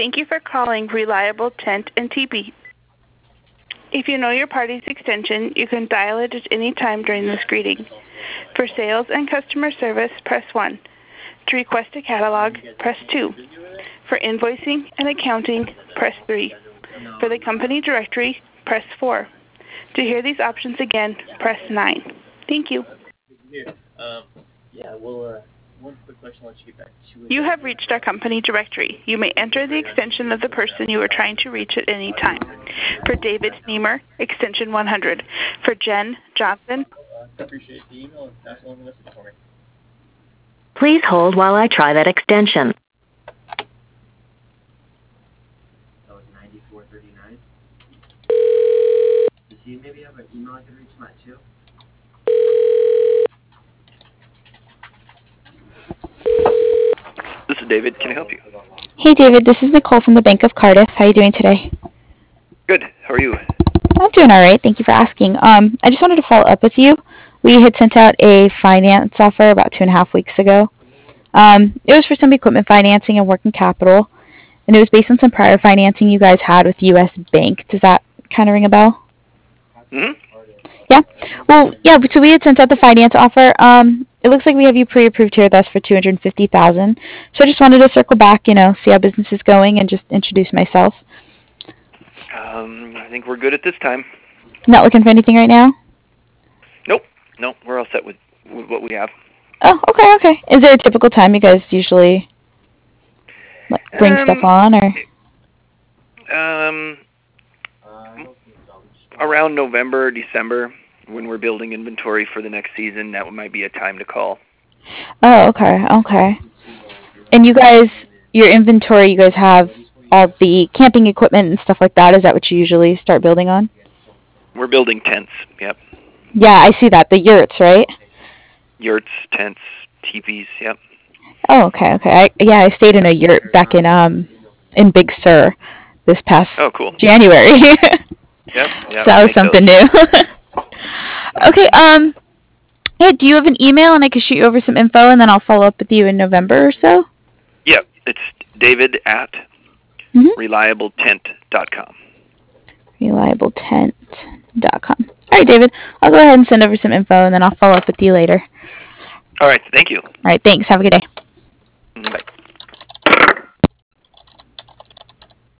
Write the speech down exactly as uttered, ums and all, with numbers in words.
Thank you for calling Reliable Tent and Teepee. If you know your party's extension, you can dial it at any time during this greeting. For sales and customer service, press one. To request a catalog, press two. For invoicing and accounting, press three. For the company directory, press four. To hear these options again, press nine. Thank you. Um, yeah, well, uh, one quick question, I'll let you get back to it. You have reached our company directory. You may enter the extension of the person you are trying to reach at any time. For David Niemer, extension one hundred. For Jen Johnson. Uh, appreciate the email and pass along the message for me. Please hold while I try that extension. That was ninety-four thirty-nine. Does he maybe have an email I can reach him at too? This is David. Can I help you? Hey, David. This is Nicole from the Bank of Cardiff. How are you doing today? Good. How are you? I'm doing all right. Thank you for asking. Um, I just wanted to follow up with you. We had sent out a finance offer about two and a half weeks ago. Um, it was for some equipment financing and working capital, and it was based on some prior financing you guys had with U S Bank. Does that kind of ring a bell? Mm-hmm. Yeah. Well, yeah. So we had sent out the finance offer. Um, it looks like we have you pre-approved here with us for two hundred fifty thousand. So I just wanted to circle back, you know, see how business is going, and just introduce myself. Um, I think we're good at this time. Not looking for anything right now? Nope. Nope. We're all set with, with what we have. Oh, okay, okay. Is there a typical time you guys usually like, bring um, stuff on, or? Um, around November, December, when we're building inventory for the next season, that might be a time to call. Oh, okay, okay. And you guys, your inventory, you guys have all the camping equipment and stuff like that. Is that what you usually start building on? We're building tents. Yep. Yeah, I see that. The yurts, right? Yurts, tents, teepees. Yep. Oh, okay, okay. I, yeah, I stayed in a yurt back in um in Big Sur this past oh, cool. January. Yep. Yep. So that was nice something those. new. Okay. Um. Yeah. Do you have an email, and I can shoot you over some info, and then I'll follow up with you in November or so? Yep. It's David at mm-hmm. reliable tent dot com. reliable tent dot com. All right, David. I'll go ahead and send over some info, and then I'll follow up with you later. All right. Thank you. All right. Thanks. Have a good day. Bye.